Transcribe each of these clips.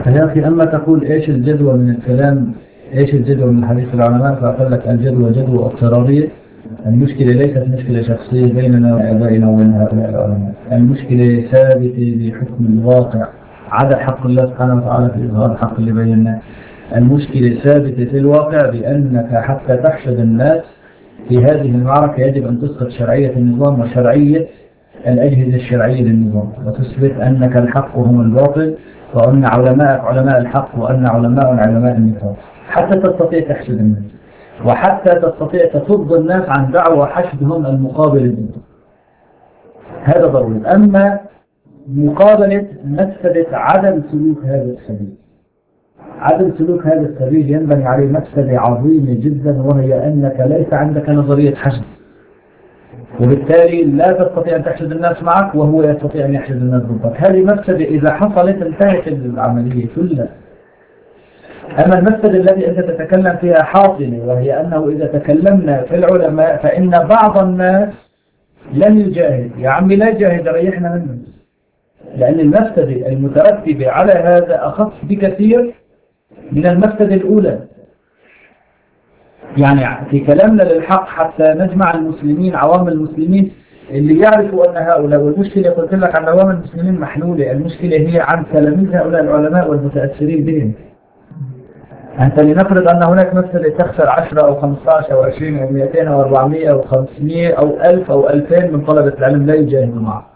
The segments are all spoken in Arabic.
يا أخي أما تقول إيش الجدوى من الكلام، إيش الجدوى من حديث العلماء، فأقول لك الجدوى جدوى اضطرارية. المشكلة ليست مشكلة شخصية بيننا وبيننا وبين هؤلاء العلماء، المشكلة ثابتة بحكم الواقع، عدا حق الله سبحانه وتعالى في إظهار الحق اللي بين الناس. المشكلة ثابتة في الواقع بأنك حتى تحشد الناس في هذه المعركة يجب أن تسقط شرعية النظام وشرعية الأجهزة الشرعية للنظام، وتثبت أنك الحق وهم الباطل، وأن علماءك علماء الحق وأن علماء علماء النفاق، حتى تستطيع تحشد الناس، وحتى تستطيع تصد الناس عن دعوة حشدهم المقابل للنظام. هذا ضروري. أما مقابلة مفسدة عدم سلوك هذا السبيل، عدم سلوك هذا السبيل ينبني عليه مفسدة عظيمة جدا، وهي أنك ليس عندك نظرية حشد، وبالتالي لا تستطيع أن تحشد الناس معك وهو يستطيع أن يحشد الناس ضدك. هذه مفسدة إذا حصلت انتهت العملية كلها. أما المفسدة التي أنت تتكلم فيها حاصلة، وهي أنه إذا تكلمنا في العلماء فإن بعض الناس لن يجاهد. يا عمي لا يجاهد، ريحنا منه، لأن المفسدة المترتبة على هذا أخف بكثير من المفسدة الأولى. يعني في كلامنا للحق حتى نجمع المسلمين، عوام المسلمين اللي يعرفوا أن هؤلاء، والمشكلة قلت لك عن عوام المسلمين محلولة، المشكلة هي عن تلاميذ هؤلاء العلماء والمتأثرين بهم. أنت لنفرض أن هناك مفسدة تخسر 10 أو 15 أو 20 أو 200 أو 400 أو 500 أو 1000 أو 2000 من طلبة العلم لا يجاهدوا معه.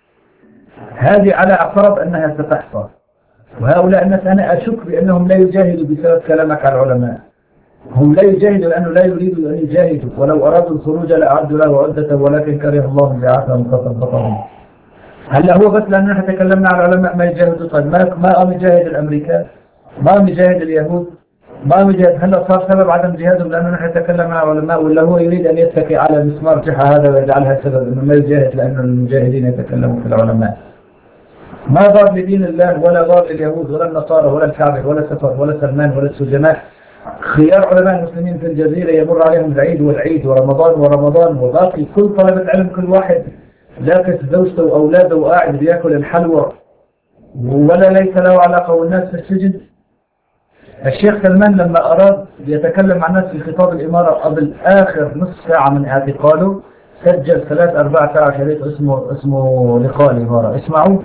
هذه على أقرب أنها ستحصل، وهؤلاء الناس أنا أشك بأنهم لا يجاهدوا بسبب كلامك على العلماء. هم لا يجاهدوا لأنه لا يريدوا أن يجاهدوا، ولو أرادوا الخروج لأعدوا له عدة ولكن كره الله بعثهم فثبطهم. هلا هو بس لأننا تكلمنا على العلماء ما يجاهدوا؟ طيب ما قام يجاهد الأمريكان؟ ما قام يجاهد اليهود؟ ما قام يجاهد؟ هلا صار سبب عدم جهادهم لأننا نحن نتكلم عن العلماء، ولا هو يريد أن يتكي على مسمار جحا هذا ويجعلها سبب أنه ما يجاهد لأن المجاهدين يتكلموا في العلماء؟ ما ضار لدين الله ولا ضار لليهود ولا النصارى ولا الكعبة ولا سفر ولا سلمان ولا السجناء. خيار علماء المسلمين في الجزيرة يمر عليهم العيد والعيد ورمضان ورمضان، وباقي كل طلبة علم كل واحد لاكس زوجته وأولاده وقاعد بياكل الحلوى ولا ليس له علاقة، والناس في السجن. الشيخ سلمان لما أراد يتكلم مع الناس في خطاب الإمارة قبل آخر نصف ساعة من اعتقاله سجل 3-4 ساعة شريط اسمه لقاء الإمارة، اسمعوا.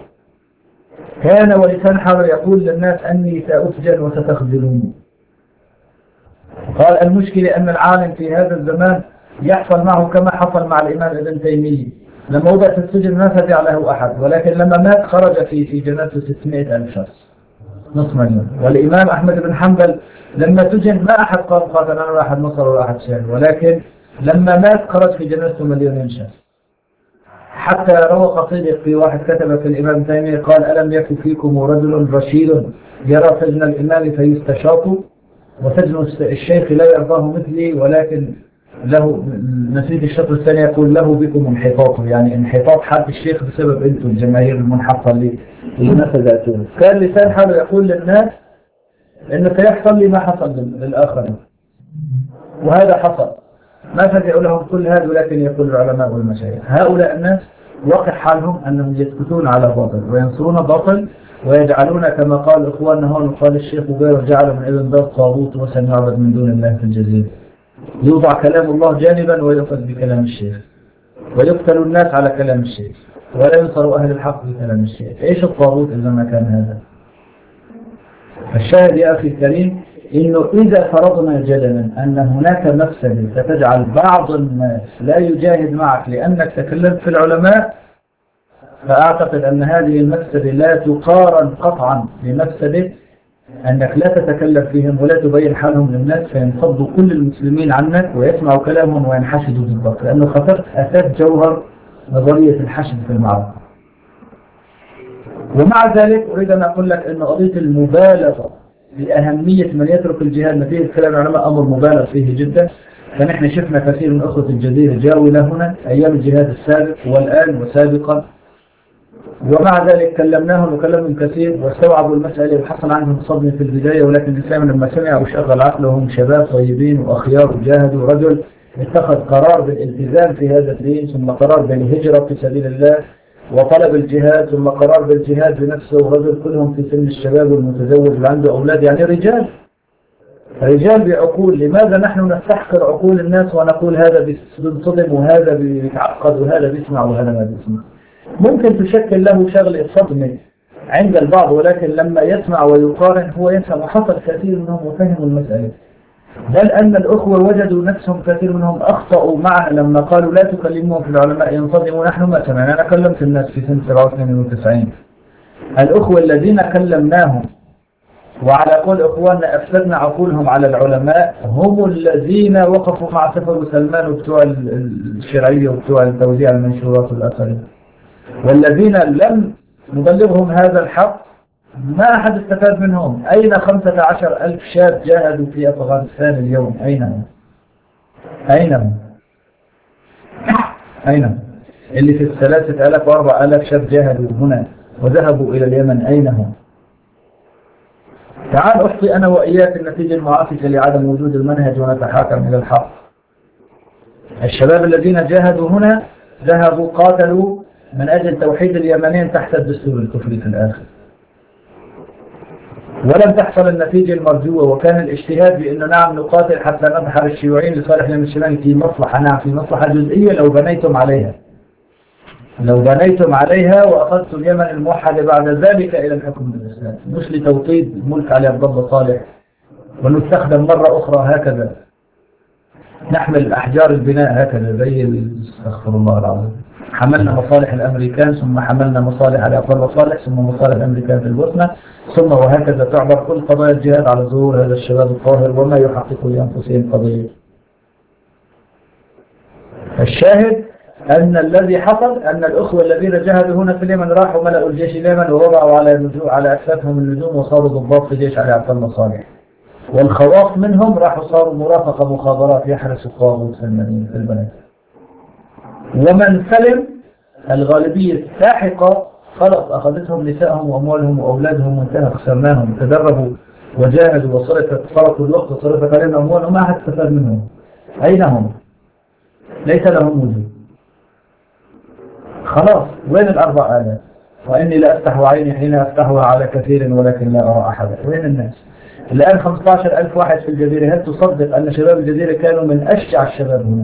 كان ولسان حاله يقول للناس أني سأسجن وستخذلوني. قال المشكلة أن العالم في هذا الزمان يحصل معه كما حصل مع الإمام ابن تيمية، لما وضع في السجن ما فزع له أحد، ولكن لما مات خرج في جنازته 600,000 شخص، نصف مليون. والإمام أحمد بن حنبل لما سجن ما أحد قام قاتل ولا أحد نصر ولا أحد شهد، ولكن لما مات خرج في جنازته 2,000,000 شخص. حتى روى قصيدة في واحد كتب في الإمام تيمية قال ألم يكن فيكم رجل رشيد يرى سجن الإمام فيستشاط، وسجن الشيخ لا يرضاه مثلي، ولكن له نسيت الشطر الثاني يقول له بكم انحطاط، يعني انحطاط حد الشيخ بسبب انتم الجماهير المنحطة اللي نفذتون. كان لسان حاله يقول للناس انه سيحصل لي ما حصل للآخرين، وهذا حصل. ما فزعوا لهم كل هذا، ولكن يقول العلماء والمشايخ هؤلاء الناس واقع حالهم أنهم يسكتون على باطل وينصرون باطل، ويجعلون كما قال إخواننا هون وقال الشيخ وغيره جعل من ابن باز طاغوت وسنعبد من دون الله في الجزيرة. يوضع كلام الله جانبا ويؤخذ بكلام الشيخ، ويقتل الناس على كلام الشيخ، ولا ينصر أهل الحق بكلام الشيخ. إيش الطاغوت إذا ما كان هذا؟ الشاهد يا أخي الكريم إنه إذا فرضنا جدلا أن هناك مفسدة ستجعل بعض الناس لا يجاهد معك لأنك تكلمت في العلماء، فأعتقد أن هذه المفسدة لا تقارن قطعا بمفسدة أنك لا تتكلم فيهم ولا تبين حالهم للناس فينفضوا كل المسلمين عنك ويسمعوا كلامهم وينحشدوا ضدك، لأنه خسرت أساس جوهر نظرية الحشد في المعركة. ومع ذلك أريد أن أقول لك أن قضية المبالغة بأهمية من يترك الجهاد نتيجة كلام العلماء أمر مبالغ فيه جدا. فنحن شفنا كثير من أخوة الجزيرة جاءوا إلى هنا أيام الجهاد السابق والآن وسابقا، ومع ذلك كلمناهم وكلمهم كثير واستوعبوا المسألة وحصل عندهم صدمة في البداية، ولكن الإسلام لما سمعوا وشغل عقلهم شباب طيبين وأخيار وجاهدوا، رجل اتخذ قرار بالالتزام في هذا الدين ثم قرار بالهجرة في سبيل الله وطلب الجهاد ثم قرار بالجهاد بنفسه، ورجل كلهم في سن الشباب والمتزوج اللي عنده أولاد، يعني رجال بعقول. لماذا نحن نستحقر عقول الناس ونقول هذا بينصدم وهذا بيتعقد وهذا بيسمع وهذا ما بيسمع؟ ممكن تشكل له شغل صدمة عند البعض، ولكن لما يسمع ويقارن هو يفهم، وحصل كثير منهم وفهموا المسألة. بل أن الأخوة وجدوا نفسهم كثير منهم أخطأوا معنا لما قالوا لا تكلمون في العلماء ينصدموا. نحن ما سمعنا. أنا كلمت الناس في سنة 97. الأخوة الذين كلمناهم وعلى قول إخواننا أفسدنا عقولهم على العلماء هم الذين وقفوا مع سفر وسلمان وبتوع الشرعية وبتوع توزيع المنشورات والأثرية، والذين لم نبلغهم هذا الحق ما أحد استفاد منهم. أين 15,000 شاب جاهدوا في أفغانستان اليوم؟ أين هم؟ اللي في 3,000 و4,000 شاب جاهدوا هنا وذهبوا إلى اليمن أين هم؟ تعال أحصي أنا وإياك النتيجة المعاكسة لعدم وجود المنهج ونتحاكم إلى الحق. الشباب الذين جاهدوا هنا ذهبوا قاتلوا من أجل توحيد اليمنين تحت الدستور الكفري في الآخر، ولم تحصل النتيجة المرجوة. وكان الاجتهاد بأنه نعم نقاتل حتى نبحر الشيوعيين لصالح اليمن الشمالي في مصلحة، نعم في مصلحة جزئية لو بنيتم عليها وأخذتم اليمن الموحدة بعد ذلك إلى الحكم بالإسلام، مش لتوطيد ملك علي عبد الله صالح ونستخدم مرة أخرى هكذا، نحمل أحجار البناء هكذا زي استغفر الله العظيم. حملنا مصالح الأمريكان ثم حملنا مصالح علي عبد الله صالح ثم مصالح الأمريكان في البوسنة ثم وهكذا تعبر كل قضايا الجهاد على ظهور هذا الشباب الطاهر وما يحقق لأنفسهم قضية. الشاهد أن الذي حصل أن الأخوة الذين جاهدوا هنا في اليمن راحوا ملأوا الجيش اليمن ووضعوا على أكتافهم النجوم وصاروا ضباط في جيش علي عبد الله صالح، والخواص منهم راحوا صاروا مرافقة مخابرات يحرسوا الطاغوت في المدينة في البلد. ومن سلم الغالبية الساحقة خلص أخذتهم نسائهم وأموالهم وأولادهم وانتهى خسرناهم. تدربوا وجاهدوا صرفوا الوقت وصرفت عليهم أموالهم ما أحد استفاد منهم. أين هم؟ ليس لهم وجود. خلاص وين 4,000؟ وإني لا أفتح عيني حين أفتحها على كثير ولكن لا أرى أحدا. وين الناس؟ الآن 15,000 واحد في الجزيرة. هل تصدق أن شباب الجزيرة كانوا من أشجع الشباب هنا؟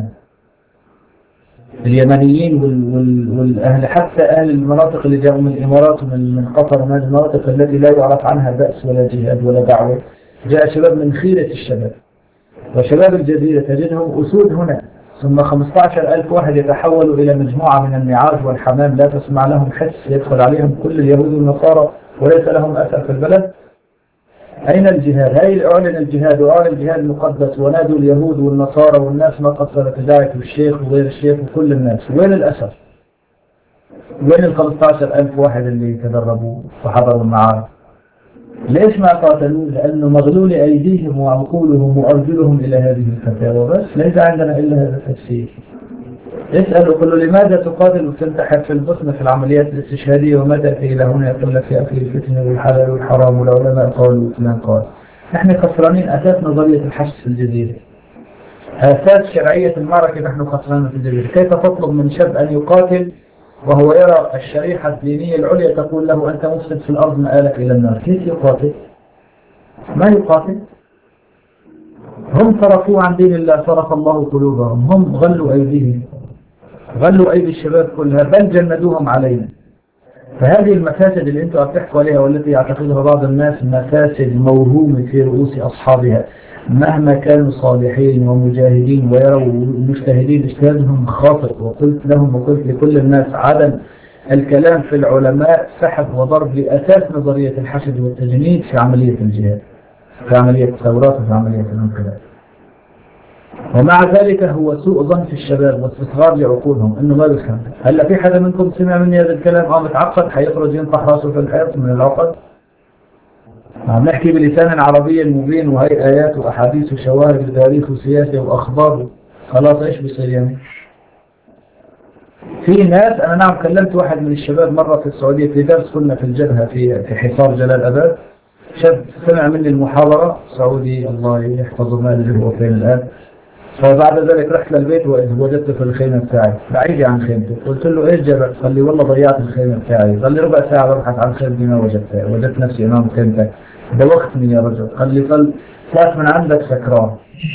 اليمنيين والأهل حتى أهل المناطق اللي جاءوا من الإمارات ومن قطر ومن المناطق التي لا يعرف عنها بأس ولا جهاد ولا دعوة، جاء شباب من خيرة الشباب. وشباب الجزيرة تجدهم أسود هنا، ثم 15,000 واحد يتحولوا إلى مجموعة من النعاج والحمام لا تسمع لهم حس، يدخل عليهم كل اليهود والنصارى وليس لهم أثر في البلد. أين الجهاد؟ هاي أعلن الجهاد وأعلن الجهاد المقدس ونادوا اليهود والنصارى والناس ما قصرت ذلك والشيخ وغير الشيخ وكل الناس. وين الأثر؟ وين 15,000 واحد اللي تدربوا وحضروا المعارك؟ ليش ما قاتلوا؟ لأنه مغلول أيديهم وعقولهم وأرجلهم إلى هذه الفتاوى بس. ليس عندنا إلا هذا التفسير. اسأل وقل لماذا تقاتل وتنتحر في البوسنة في العمليات الاستشهادية وما تأتي إلى هنا يقول لك يا أخي الفتنة والحلال والحرام والعلماء قالوا وفلان قال. نحن خسرانين أساس نظرية الحشد في الجزيرة، أساس شرعية المعركة. نحن خسرانين في الجزيرة. كيف تطلب من شاب أن يقاتل وهو يرى الشريحة الدينية العليا تقول له أنت مفسد في الأرض مآلك إلى النار؟ كيف يقاتل؟ ما يقاتل. هم صرفوا عن دين الله صرف الله قلوبهم. هم غلوا أيديهم، غلوا أيدي الشباب كلها، بل جندوهم علينا. فهذه المفاسد اللي انتم بتحكوا عليها والتي يعتقدها بعض الناس مفاسد موهومة في رؤوس أصحابها مهما كانوا صالحين ومجاهدين ويروا مجتهدين اجتهادهم خاطئ. وقلت لهم وقلت لكل الناس عدم الكلام في العلماء سحب وضرب لأساس نظرية الحشد والتجنيد في عملية الجهاد، في عملية الثورات وفي عملية الانقلاب. ومع ذلك هو سوء ظن في الشباب واستصغار لعقولهم انه ما بيفهم. هلا في حدا منكم سمع مني هذا الكلام متعقد حيخرج ينطح راسه في الحيط من العقد؟ عم نحكي بلسان عربي مبين وهي آيات وأحاديث وشواهد وتاريخ وسياسة وأخبار. خلاص إيش بيصير يعني؟ في ناس أنا نعم كلمت واحد من الشباب مرة في السعودية في درس كنا في الجبهة في حصار جلال أباد. شاب سمع مني المحاضرة سعودي الله يحفظه ما له هو فين الآن. فبعد ذلك رحت للبيت وإذ وجدت في الخيمة بتاعي بعيد عن خيمته. قلت له إيش جابك؟ قال لي والله ضيعت الخيمة بتاعي. قال لي ربع ساعة ببحث عن خيمتي ما وجدتها، وجدت نفسي أمام خيمتك. دوختني يا رجل. قال لي صارت من عندك سكران.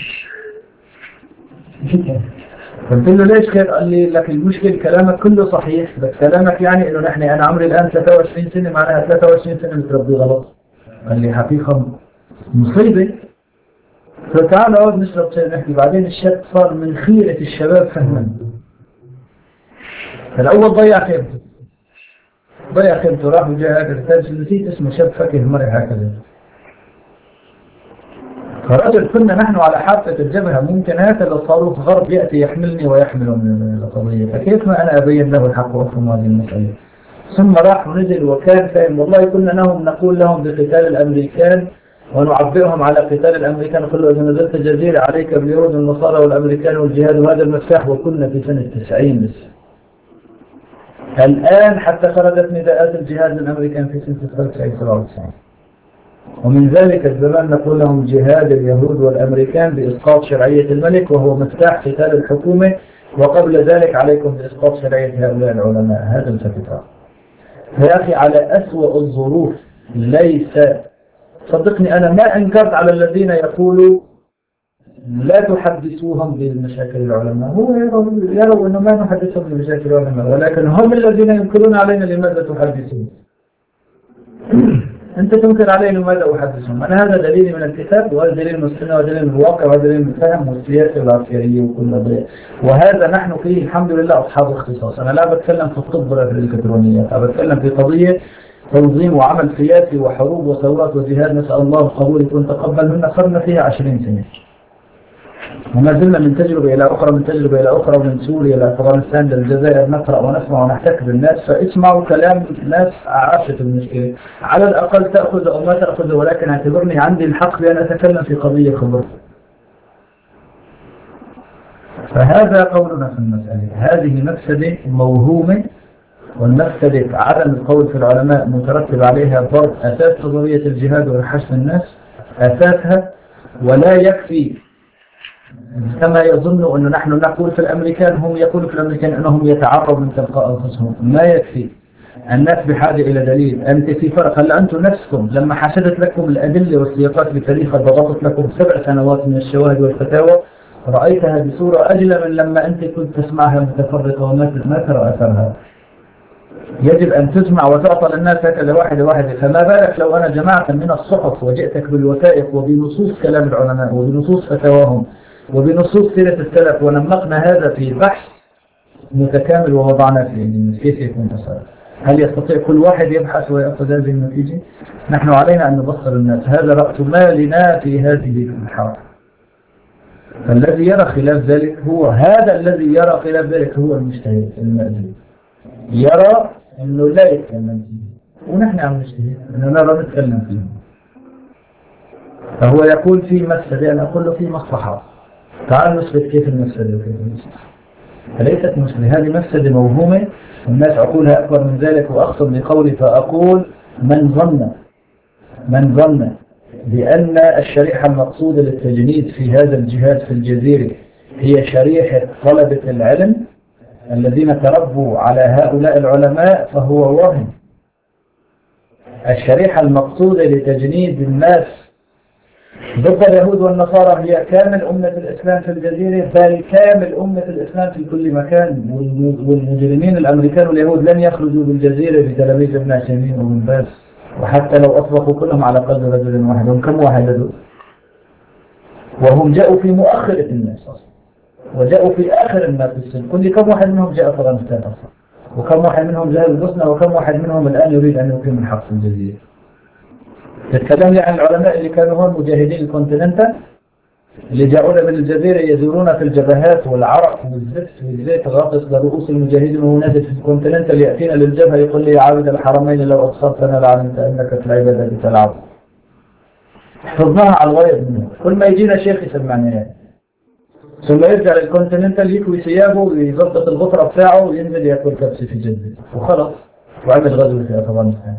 قلت له ليش كده؟ قال لي لك المشكل كلامك كله صحيح، بس كلامك يعني إنه أنا عمري الآن 23 سنة، معناها 23 سنة متربي غلط. قال لي حقيقة مصيبة. فتعال نقعد نشرب شاي نحكي. بعدين الشاب صار من خيرة الشباب فهما. الأول ضيع خيمته راح وجاء هكذا. الثالث نسيت اسمه، شاب فكه مرة هكذا. فرجل كنا نحن على حافة الجبهة، ممكن هكذا صاروخ غرب يأتي يحملني ويحمل من القضية، فكيف ما أنا أبين له الحق وأفهم هذه المسألة؟ ثم راح ونزل وكان فاهم. والله كنا نقول لهم بقتال الأمريكان ونعبئهم على قتال الأمريكان. كله إذا نزلت جزيرة عليك باليهود والنصارى والأمريكان والجهاد، وهذا المفتاح. وكنا في سنة 90 لسه. الآن حتى خرجت نداءات الجهاد للأمريكان في سنة 97. ومن ذلك الزمان نقول لهم جهاد اليهود والأمريكان بإسقاط شرعية الملك، وهو مفتاح قتال الحكومة. وقبل ذلك عليكم بإسقاط شرعية هؤلاء العلماء. هذا الفترة يا أخي على أسوأ الظروف. ليس صدقني أنا ما أنكرت على الذين يقولوا لا تحدثوهم بمشاكل العلماء. هو يروا أنه ما نحدثهم بمشاكل العلماء، ولكن هم الذين ينكرون علينا لماذا تحدثون. أنت تنكر علي لماذا أحدثهم. أنا هذا دليل من الكتاب، وهذا دليل من السنة، ودليل من الواقع، وهذا دليل من الفهم والسياسة والعسكرية وكل ذلك. وهذا نحن فيه الحمد لله أصحاب اختصاص. أنا لا بتكلم في الطب ولا في الإلكترونيات، أنا بتكلم في قضية تنظيم وعمل سياسي وحروب وثورات وجهاد. نسأل الله القبول يكون تقبل منا. صرنا فيها 20 سنة، وما زلنا من تجربة إلى أخرى، من تجربة إلى أخرى، ومن سوريا إلى أفغانستان للجزائر نقرأ ونسمع ونحتك بالناس. فاسمعوا كلام ناس عاشت المشكلة، على الأقل تأخذ أو ما تأخذ، ولكن اعتبرني عندي الحق بأن أتكلم في قضية خبر. فهذا قولنا في المسألة. هذه مفسدة موهومة، والمفسدة عدم القول في العلماء مترتب عليها ضرب أساس نظرية الجهاد وحشد الناس أساسها. ولا يكفي كما يظن أنه نحن نقول في الأمريكان، هم يقولوا في الأمريكان أنهم يتعرضوا من تلقاء أنفسهم. ما يكفي، الناس بحاجة إلى دليل. أنت في فرق. هل أنتم نفسكم لما حشدت لكم الأدلة والسياقات بتاريخ ضبطت لكم 7 سنوات من الشواهد والفتاوى، رأيتها بصورة أجل من لما أنت كنت تسمعها متفرقة وما ترى أثرها. يجب أن تجمع وتعطى للناس هكذا واحدة واحدة. فما بالك لو أنا جمعت من الصحف وجئتك بالوثائق وبنصوص كلام العلماء وبنصوص فتاواهم وبنصوص سيرة السلف، ونمقنا هذا في بحث متكامل ووضعنا فيه كيف يكون تصرف. هل يستطيع كل واحد يبحث ويأخذ هذه النتيجة؟ نحن علينا أن نبصر الناس. هذا رأس مالنا في هذه الحركة. فالذي يرى خلاف ذلك هو المجتهد المأذون، يرى أنه لا يتكلم فيه، ونحن عم نجتهد أنه نرى نتكلم فيه. فهو يقول في مفسدة، أنا أقول له في مصلحة. تعال نثبت كيف المفسدة وكيف المصلحة. فليست مشكلة، هذه مفسدة موهومة، والناس عقولها أكبر من ذلك. وأخصد بقولي فأقول من ظن بأن الشريحة المقصودة للتجنيد في هذا الجهاد في الجزيرة هي شريحة طلبة العلم الذين تربوا على هؤلاء العلماء فهو واهم. الشريحة المقصودة لتجنيد الناس ضد اليهود والنصارى هي كامل أمة الإسلام في الجزيرة، بل كامل أمة الإسلام في كل مكان. والمجرمين الأمريكان واليهود لن يخرجوا بالجزيرة بتلاميذ ابن عثيمين وابن باز، وحتى لو أطلقوا كلهم على قلب رجل واحد. هم كم واحد دول؟ وهم جاءوا في مؤخرة الناس أصلا، وجاءوا في آخر الناس بالسن. كم واحد منهم جاء أفغانستان أصلا، وكم واحد منهم جاء البوسنة، وكم واحد منهم الآن يريد أن يقيم الحق في الجزيرة. تتكلم عن العلماء اللي كانوا هون مجاهدين الكونتيننتال اللي جاءونا من الجزيرة يزورون في الجبهات والعرق والزفت والزيت غاطس لرؤوس المجاهدين، وهو نازل في الكونتيننتال يأتينا للجبهة يقول لي يا عابد الحرمين لو أبصرتنا لعلمت أنك تلعب الذي تلعب. حفظناها على الغير منه. كل ما يجينا شيخ يسمعنا يعني. ثم يرجع للكونتيننتال يكوي ثيابه ويظبط الغطرة بتاعه وينزل يأكل كبسة في جدة وخلص، وعمل غزو في أفغانستان.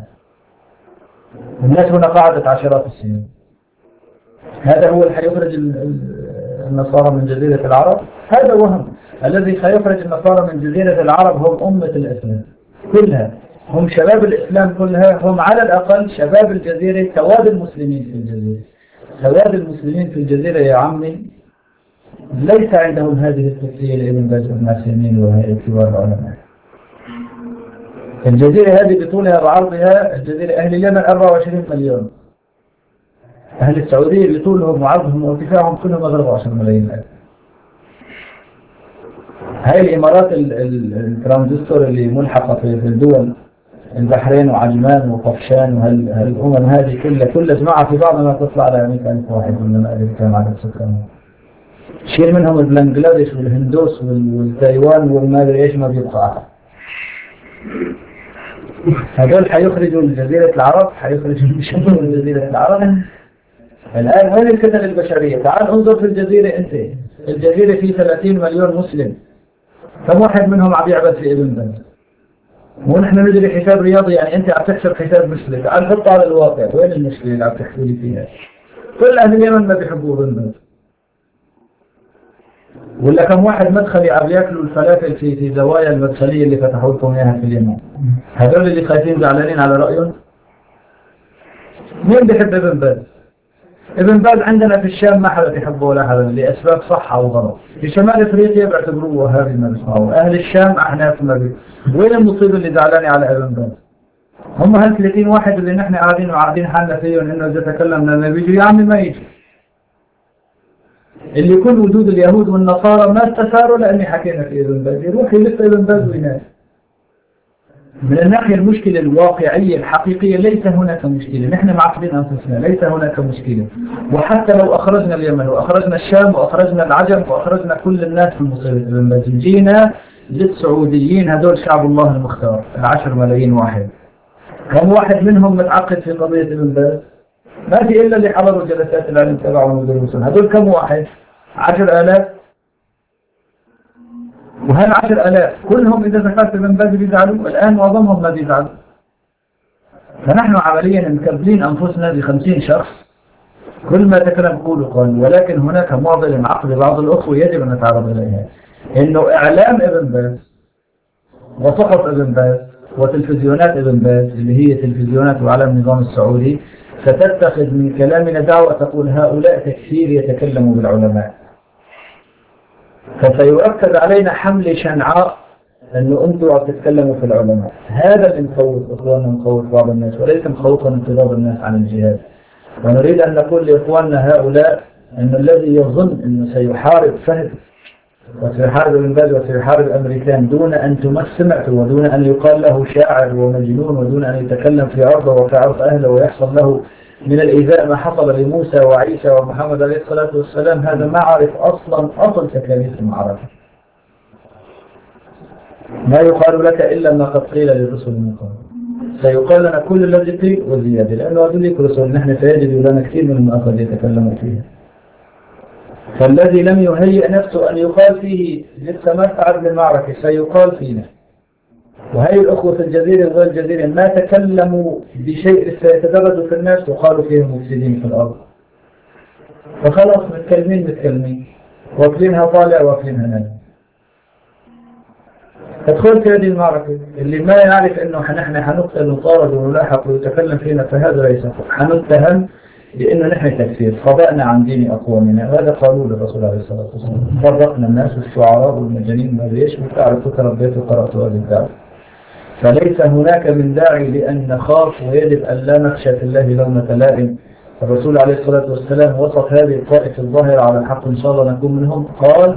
الناس هنا قعدت عشرات السنين. هذا هو اللي حيخرج النصارى من جزيرة العرب. هذا وهم. الذي سيخرج النصارى من جزيرة العرب هم أمة الإسلام كلها، هم شباب الإسلام كلها، هم على الأقل شباب الجزيرة، سواد المسلمين في الجزيرة. سواد المسلمين في الجزيرة يا عمي ليس عندهم هذه التفسير لابن باز وابن عثيمين وهيئة كبار العلماء. الجزيرة هذه بطولها وعرضها، الجزيرة أهل اليمن 24 مليون، أهل السعودية بطولهم وعرضهم وارتفاعهم كلهم 14 ملايين ألف. هاي الإمارات الترانزستور اللي ملحقة في الدول البحرين وعجمان وطفشان وهالأمم هذه كلها جماعة في بعضها ما تطلع على 100,000 واحد ولا ما أدري كم عدد سكان. شيل منهم البنغلاديش والهندوس والتايوان والما أدري إيش ما بيطلع. هذول حيخرجوا من جزيرة العرب، حيخرجوا من جزيرة العرب. الآن وين الكتل البشرية؟ تعال انظر في الجزيرة أنت. الجزيرة فيه 30 مليون مسلم، كم واحد منهم عم يعبد في ابن باز؟ ونحن ندري حساب رياضي، يعني أنت عم تحسب حساب مسلم. تعال حط على الواقع، وين المشكلة اللي عم تحكي لي فيها؟ كل أهل اليمن ما بيحبوا ابن باز. ولا كم واحد مدخلي عم ياكلوا الفلافل في زوايا المدخلية اللي فتحوا لكم إياها في اليمن؟ هذول اللي خايفين زعلانين على رأيهم؟ مين بيحب ابن باز؟ ابن باز عندنا في الشام ما حدا بيحبه ولا حدا لأسباب صحة وغلط. في شمال افريقيا بيعتبروه وهابي ما بيسمعوه، اهل الشام احناف ما بي. وين المصيبة اللي زعلانة على ابن باز؟ هم هال 30 واحد اللي نحن قاعدين وعاقدين حالنا فيهم انه اذا تكلمنا ما بيجوا، يا عمي ما يجي. اللي يكون وجود اليهود والنصارى ما استثاروا لاني حكينا في ابن باز، يروح يلف ابن باز وينام. من الناحية المشكلة الواقعية الحقيقية ليس هناك مشكلة، نحن معقدين أنفسنا، ليس هناك مشكلة. وحتى لو أخرجنا اليمن وأخرجنا الشام وأخرجنا العجم وأخرجنا كل الناس من مصيبة ابن باز، جينا للسعوديين هذول شعب الله المختار 10 ملايين واحد، كم واحد منهم متعقد في قضية ابن باز؟ ما في إلا اللي حضروا جلسات العلم تبعهم ودروسهم. هذول كم واحد؟ 10,000. وهل 10,000 كلهم إذا ذكرت ابن باز بيزعلوا؟ الآن معظمهم ما بيزعلوا. فنحن عمليا مكبلين أنفسنا ب50 شخص كل ما تكلم قولوا قال. ولكن هناك معضلة عقد بعض الأخوة يجب أن نتعرض إليها، إنه إعلام ابن باز وصحف ابن باز وتلفزيونات ابن باز اللي هي تلفزيونات وإعلام النظام السعودي ستتخذ من كلامنا دعوة تقول هؤلاء تكفير يتكلموا بالعلماء. فسيؤكد علينا حمل شنعاء أنه أنتم عم تتكلموا في العلماء. هذا اللي مخوف إخواننا، مخوف بعض الناس، وليس مخوفا انقراض الناس عن الجهاد. ونريد أن نقول لإخواننا هؤلاء أن الذي يظن أنه سيحارب فهد وسيحارب ابن باز وسيحارب الأمريكان دون أن تمسمعته ودون أن يقال له شاعر ومجنون ودون أن يتكلم في عرضه وفي عرض أهله ويحصل له من الإيذاء ما حصل لموسى وعيسى ومحمد عليه الصلاة والسلام، هذا ما عرف أصل تكاليف المعركة. ما يقال لك إلا ما قد قيل للرسل من قبل. سيقال لنا كل الذي قيل وزيادة، لأنه هذول رسل نحن سيجد لنا كثير من المآخذ يتكلموا فيها. فالذي لم يهيئ نفسه أن يقال فيه لسه ما استعد للمعركة سيقال فينا. وهي الأخوة في الجزيرة وغير الجزيرة ما تكلموا بشيء سيتدرجوا في الناس وقالوا فيهم مفسدين في الأرض. فخلاص متكلمين واكلينها طالع واكلينها نازل. تدخل في هذه المعركة اللي ما يعرف أنه نحن حنقتل ونطارد ونلاحق ويتكلم فينا، فهذا ليس حنتهم بأنه نحن تكفير خطأنا عن دين أقوامنا. هذا قالوا للرسول عليه الصلاة والسلام. فرقنا الناس والشعراء والمجانين ما ليش وتعرفوا تربيت وقرأت هذه الدعوة. فليس هناك من داعي لأن نخاف، ويجب أن لا نخشى في الله لومة لائم. الرسول عليه الصلاة والسلام وصف هذه الطائفة الظاهرة على الحق إن شاء الله نكون منهم، قال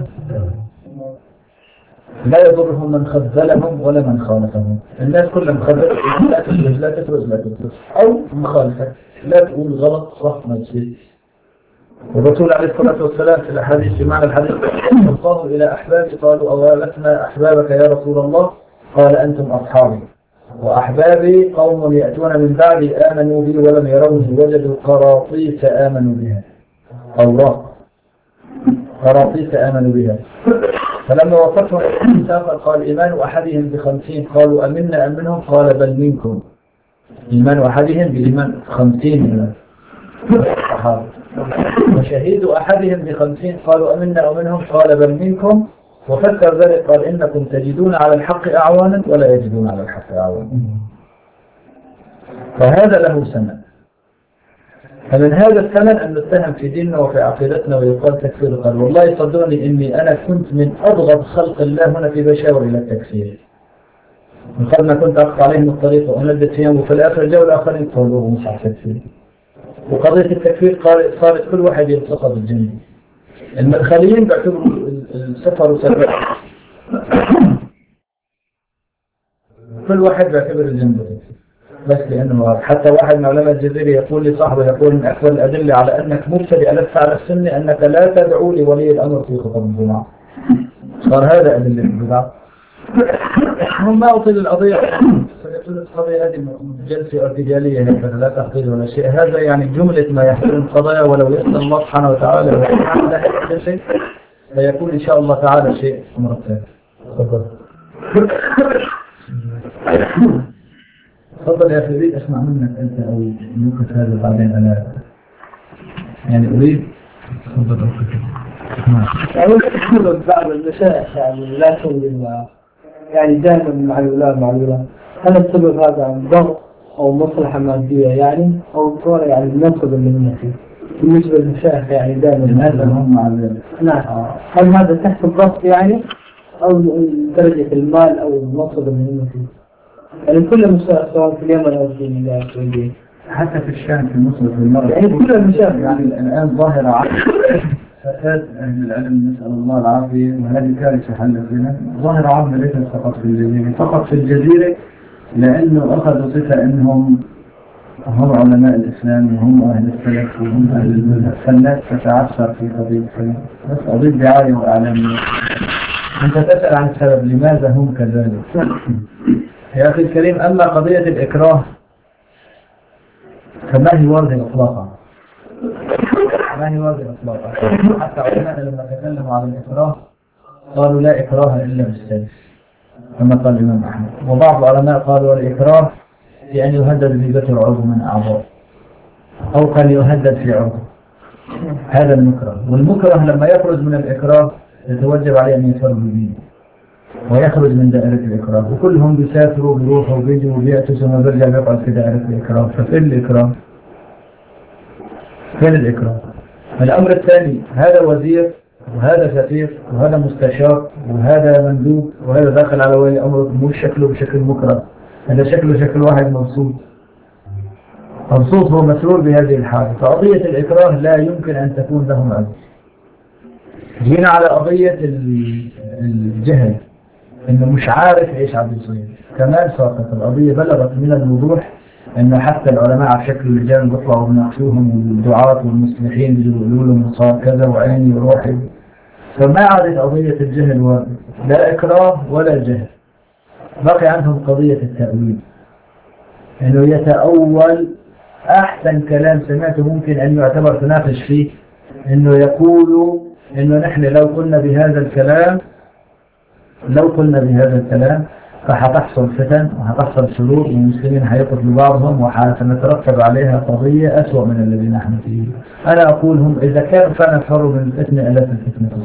لا يضرهم من خذلهم ولا من خالفهم. الناس كلها مخذلة، لا تفرز لا تفرز لا تفرز، أو مخالفة لا تقول غلط صح ما تصير. والرسول عليه الصلاة والسلام في الحديث في معنى الحديث قالوا إلى أحبابي قالوا أولسنا أحبابك يا رسول الله؟ قال أنتم أصحابي، وأحبابي قوم يأتون من بعدي آمنوا بي ولم يروني وجدوا قراطيس آمنوا بها، أوراق قراطيس آمنوا بها. فلما وصفهم الإنسان قال إيمان أحدهم ب50، قالوا أمنا أم منهم؟ قال بل منكم. إيمان أحدهم بإيمان 50 منهم. الصحابة. وشهيد أحدهم ب50 قالوا أمنا ومنهم قال بل منكم، وفسر ذلك قال إنكم تجدون على الحق أعوانا ولا يجدون على الحق أعوانا. فهذا له ثمن. فمن هذا الثمن أن نتهم في ديننا وفي عقيدتنا ويقال تكفير. قال والله صدقني إني أنا كنت من أبغض خلق الله هنا في بشاور إلى التكفير. من قبل ما كنت أقطع عليهم الطريق وأندد فيهم، وفي الآخر جاءوا الآخرين قالوا مش على التكفير. وقضية التكفير صارت كل واحد يلتصق بالجنة. المدخليين بيعتبروا السفر وسفر، كل واحد بيعتبر الجنة بس لأنه حتى واحد من علماء الجزيرة يقول لصاحبه يقول من أكبر الأدلة على أنك مبتدئ لست على السنة أنك لا تدعو لولي الأمر في خطب الجمعة. صار هذا أدلة البدع. هم ما أطيل القضية، سيقول القضية هذه جلسة ارتجالية هيك لا تحقيق ولا شيء. هذا يعني جملة ما يحترم القضايا، ولو يسأل الله سبحانه وتعالى لا يحترم سيكون إن شاء الله تعالى شيء مرتب. تفضل يا أخي، أريد أسمع منك أنت أو نقطة هذا بعدين. أنا يعني أريد تفضل أقول بعض المشايخ يعني لا تقول يعني دائما مع الولاء هل السبب هذا عن ضغط أو مصلحة مادية يعني أو صورة يعني المنصب اللي هم فيه بالنسبة للمشايخ يعني دائما هذا هم مع ذلك. نعم، هل هذا تحت الضغط يعني أو درجة المال أو المنصب اللي هم فيه؟ يعني كل المشايخ سواء في اليمن أو في السعودية حتى في الشام في مصر في المرة يعني كل المشايخ يعني الآن ظاهرة فساد أهل العلم نسأل الله العافية، وهذه كارثة حلت بنا. ظاهرة عامة ليست فقط في الجزيرة، فقط في الجزيرة لأنه أخذوا صفة أنهم هم علماء الإسلام وهم أهل السلف وهم أهل المذهب، فالناس تتعثر في قضية السلف بس قضية دعاية وإعلامية. أنت تسأل عن السبب لماذا هم كذلك. يا أخي الكريم، أما قضية الإكراه فما هي واردة إطلاقا، ما هي واردة إطلاقا. حتى علماء لما تكلموا عن الإكراه قالوا لا إكراه إلا بالسيف كما قال الإمام أحمد. وبعض العلماء قالوا الإكراه بأن يهدد بذكر عضو من أعضاء أو كان يهدد في عضو، هذا المكره. والمكره لما يخرج من الإكراه يتوجب عليه أن يفر بدينه ويخرج من دائرة الإكراه. وكلهم بيسافروا بيروحوا وبيجوا وبيأتوا ثم بيرجع بيقعد في دائرة الإكراه. ففين الإكراه؟ فين الإكراه؟ الأمر الثاني، هذا وزير وهذا سفير وهذا مستشار وهذا مندوب وهذا داخل على ولي أمر، مش شكله بشكل مكره، هذا شكله شكل واحد مبسوط هو مسرور بهذه الحالة. فقضية الإكراه لا يمكن أن تكون لهم عذر. جينا على قضية الجهل، إنه مش عارف إيش عم يصير، كمان صارت القضية بلغت من الوضوح إنه حتى العلماء على شكل الرجال بيطلعوا بناقشوهم والدعاة والمصلحين بيقولوا لهم صار كذا وعيني وروحي. فما عادت قضية الجهل لا إكراه ولا جهل، بقي عندهم قضية التأويل، إنه يتأول. أحسن كلام سمعته ممكن أن يعتبر تناقش فيه إنه يقولوا إنه نحن لو قلنا بهذا الكلام فحتحصل فتن وحتحصل شرور والمسلمين حيقتلوا بعضهم وحسنترتب عليها قضية أسوأ من الذي نحن فيه. أنا أقولهم إذا كانوا فعلا فروا من الفتنة ألا في الفتنة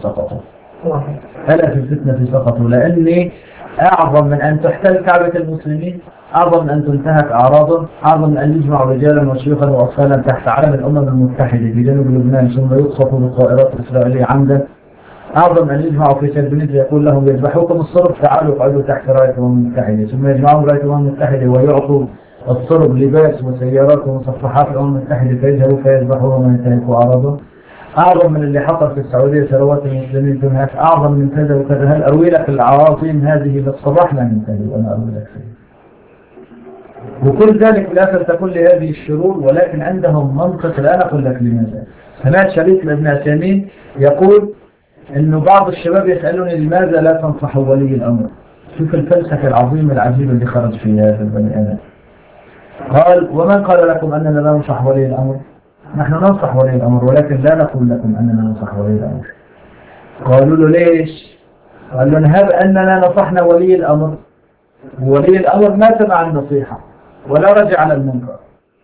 سقطوا، لأني أعظم من أن تحتل كعبة المسلمين، أعظم من أن تنتهك أعراضهم، أعظم من أن يجمعوا رجالا وشيوخا وأطفالا تحت علم الأمم المتحدة في جنوب لبنان ثم يقصفوا بالطائرات الإسرائيلية عمدا، أعظم أن يجمعوا في سربنيت يقول لهم يذبحوكم الصرب تعالوا اقعدوا تحت راية الأمم المتحدة، ثم يجمعون راية الأمم المتحدة ويعطوا الصرب لباس وسيارات ومصفحات الأمم المتحدة فيذهبوا فيذبحوهم وينتهكوا أعراضهم. أعظم من اللي حصل في السعودية ثروات المسلمين تنهك، أعظم من كذا وكذا. هل أروي لك العواصم هذه للصباح لا ننتهي وأنا أروي لك فيه. وكل ذلك في الآخر تقول لي هذه الشرور، ولكن عندهم منطق لا أقول لك لماذا. سمعت شريك لابن عثيمين يقول إنه بعض الشباب يسألوني لماذا لا تنصح ولي الأمر. شوف الفلسفة العظيمة العجيبة اللي خرج فيها هذا البني آدم. قال ومن قال لكم أننا لا ننصح ولي الأمر؟ نحن ننصح ولي الأمر ولكن لا نقول لكم أننا ننصح ولي الأمر. قالوا له ليش؟ قال له نهب أننا نصحنا ولي الأمر، وولي الأمر ما سمع النصيحة ولا رجع على المنكر،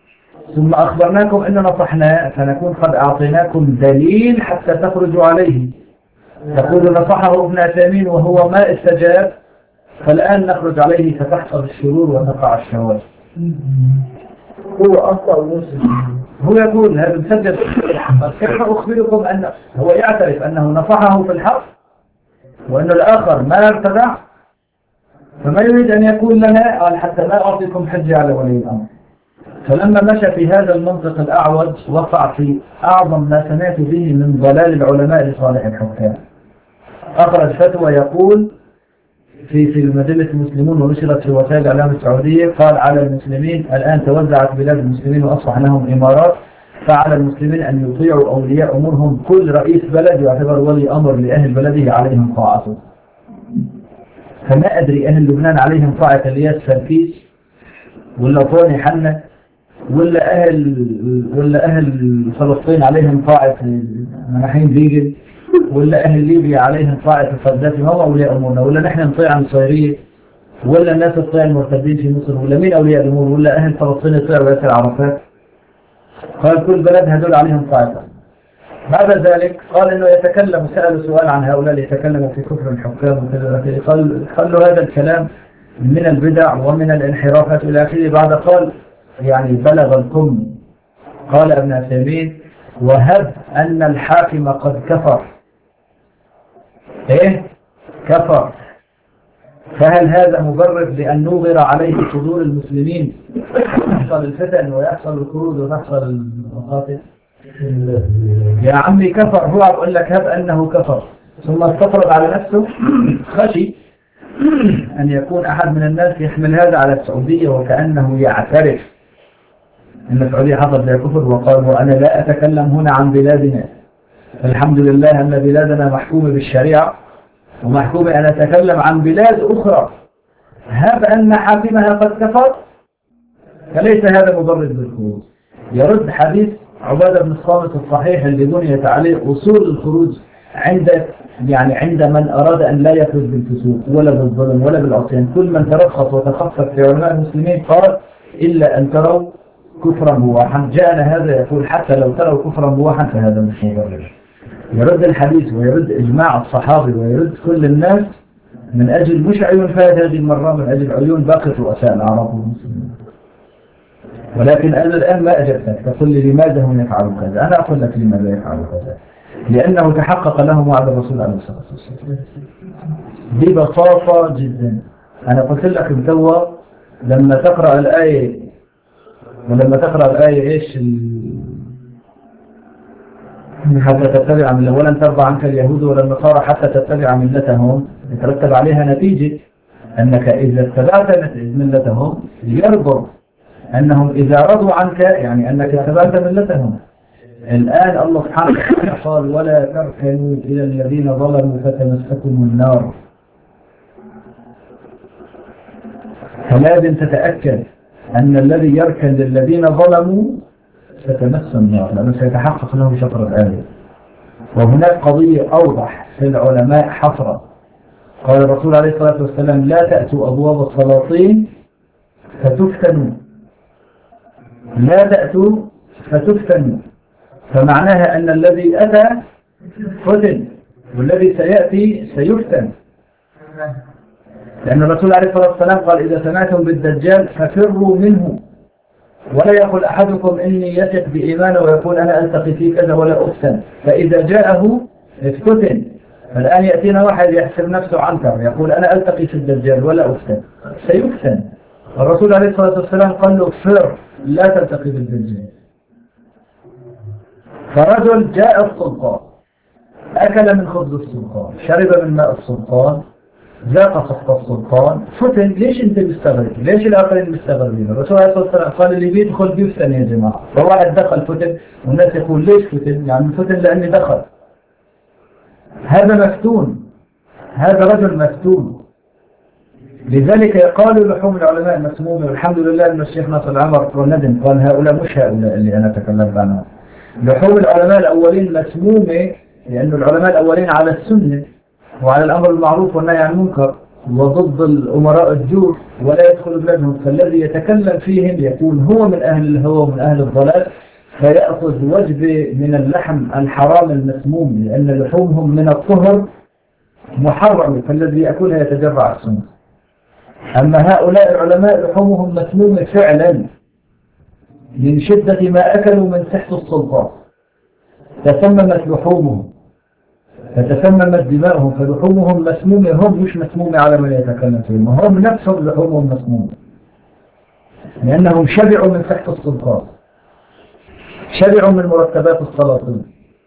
ثم أخبرناكم أن نصحنا فنكون قد أعطيناكم دليل حتى تخرجوا عليه. تقول نصحه ابن عثيمين وهو ما استجاب، فالآن نخرج عليه فتحصل الشرور وتقع الشواذ. هو أخطأ المسلم. هو يقول هذا مسجل كيف أخبركم أن هو يعترف أنه نصحه في الحق وأن الآخر ما ارتدع، فما يريد أن يقول لنا قال حتى لا أعطيكم حجة على ولي الأمر. فلما مشى في هذا المنطق الأعوج وقع في أعظم ما سمعت به من ضلال العلماء لصالح الحكام. أخرج فتوى يقول في مجلة المسلمون ونشرت في وسائل الإعلام السعودية، قال على المسلمين الآن توزعت بلاد المسلمين وأصبح لهم إمارات، فعلى المسلمين أن يطيعوا أولياء أمورهم. كل رئيس بلد يعتبر ولي أمر لأهل بلده عليهم طاعته. فما أدري أهل لبنان عليهم طاعة الياس فركيس ولا طوني حنة ولا أهل فلسطين عليهم طاعة مناحين بيجل ولا أهل ليبيا عليهم طاعة القذافي. ما هو أولياء أمورنا؟ ولا نحن نطيع النصيرية ولا الناس تطيع المرتدين في مصر؟ ولا مين أولياء الأمور؟ ولا أهل فلسطين يطيعوا ياسر عرفات؟ قال كل بلد هذول عليهم طاعة. بعد ذلك قال إنه يتكلم، سألوا سؤال عن هؤلاء يتكلموا في كفر الحكام وكذا، قال له هذا الكلام من البدع ومن الانحرافات إلى آخره. بعد قال يعني بلغ القم. قال ابن عثيمين وهب أن الحاكم قد كفر. إيه؟ كفر. فهل هذا مبرر لأن نوغر عليه صدور المسلمين يحصل الفتن ويحصل الخروج وتحصل المقاطع؟ يا عمي كفر. هو أقول لك هب أنه كفر ثم استفرد على نفسه. خشي أن يكون أحد من الناس يحمل هذا على السعودية وكأنه يعترف أن السعودية حصل فيها كفر، وقال وأنا لا أتكلم هنا عن بلادنا، الحمد لله أن بلادنا محكومة بالشريعة ومحكومة أن أتكلم عن بلاد أخرى هب أن حاكمها قد كفر، فليس هذا مبرر بالخروج. يرد حديث عبادة بن الصامت الصحيح اللي بنيت عليه أصول الخروج عند من أراد أن لا يخرج بالفسوق ولا بالظلم ولا بالعصيان. كل من ترخص وتخصص في علماء المسلمين قال إلا أن تروا كفرا بواحا. جاءنا هذا يقول حتى لو تروا كفرا بواحا فهذا مش مبرر. يرد الحديث ويرد إجماع الصحابي ويرد كل الناس من أجل مش عيون فهد هذه المرة، من أجل عيون باقي رؤساء العرب والمسلمين. ولكن أنا الآن ما أجبتك تقول لي لماذا هم يفعلوا كذا. أنا أقول لك لماذا يفعلوا كذا، لأنه تحقق لهم وعد الرسول عليه الصلاة والسلام ببساطة جدا. أنا قلت لك بتوا لما تقرأ الآية إيش حتى تتبع من ولن ترضى عنك اليهود ولا النصارى حتى تتبع ملتهم، يترتب عليها نتيجة أنك إذا اتبعت ملتهم يرضوا أنهم إذا رضوا عنك يعني أنك اتبعت ملتهم. الآن الله سبحانه وتعالى قال ولا تركنوا إلى الذين ظلموا فتمسكم النار. فلازم تتأكد أن الذي يركن للذين ظلموا ستمس النار لأنه سيتحقق له شطر الآية. وهناك قضية أوضح في العلماء حصرا. قال الرسول عليه الصلاة والسلام لا تأتوا أبواب السلاطين فتفتنوا، لا تأتوا فتفتنوا. فمعناها أن الذي أتى فتن والذي سيأتي سيفتن. لأن الرسول عليه الصلاة والسلام قال إذا سمعتم بالدجال ففروا منه، ولا يقول أحدكم إني يثق بإيمانه ويقول أنا ألتقي في كذا ولا أفتن، فإذا جاءه افتتن. فالآن يأتينا واحد يحسب نفسه عنكر يقول أنا ألتقي في الدجال ولا أفتن، سيفتن. الرسول عليه الصلاة والسلام قال له فر لا تلتقي بالدجال. فرجل جاء السلطان أكل من خبز السلطان شرب من ماء السلطان ذاق سخط السلطان فتن. ليش انت مستغرب؟ ليش الآخرين مستغربين؟ الرسول عليه الصلاة والسلام قال اللي بيدخل بيفتن يا جماعة. فواحد دخل فتن والناس يقول ليش فتن؟ يعني فتن لأني دخل. هذا مفتون، هذا رجل مفتون. لذلك قالوا لحوم العلماء مسمومة. والحمد لله أن الشيخ ناصر العمر والندم قال هؤلاء مش هؤلاء اللي أنا تكلمت عنهم. لحوم العلماء الأولين مسمومة لأن العلماء الأولين على السنة وعلى الأمر المعروف والنهي عن المنكر، وضد الأمراء الجور ولا يدخل بلادهم، فالذي يتكلم فيهم يكون هو من أهل الهوى ومن أهل الضلال، فيأخذ وجبة من اللحم الحرام المسموم، لأن لحومهم من الطهر محرم، فالذي يأكلها يتجرع السم. أما هؤلاء العلماء لحومهم مسمومة فعلا من شدة ما أكلوا من سحت السلطات، تسممت لحومهم فتسممت دماؤهم، فلحومهم مسمومة، هم مش مسمومة على من يتكلم فيهم، هم نفسهم لحومهم مسمومة لأنهم شبعوا من سحت السلطات، شبعوا من مرتبات السلاطين،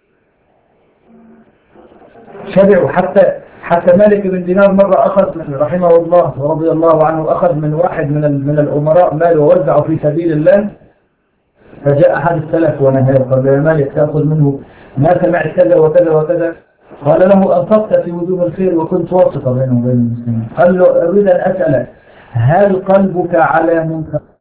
شبعوا. حتى مالك بن دينار مرة أخذ رحمه الله ورضي الله عنه، أخذ من واحد من الأمراء مال ووزعه في سبيل الله، فجاء أحد السلف ونهى، قال يا مالك تأخذ منه، ما سمعت كذا وكذا وكذا، قال له أنفقت في وجوه الخير وكنت واسطة بينهم وبين المسلمين. قال له أريد أن أسألك، هل قلبك على منكر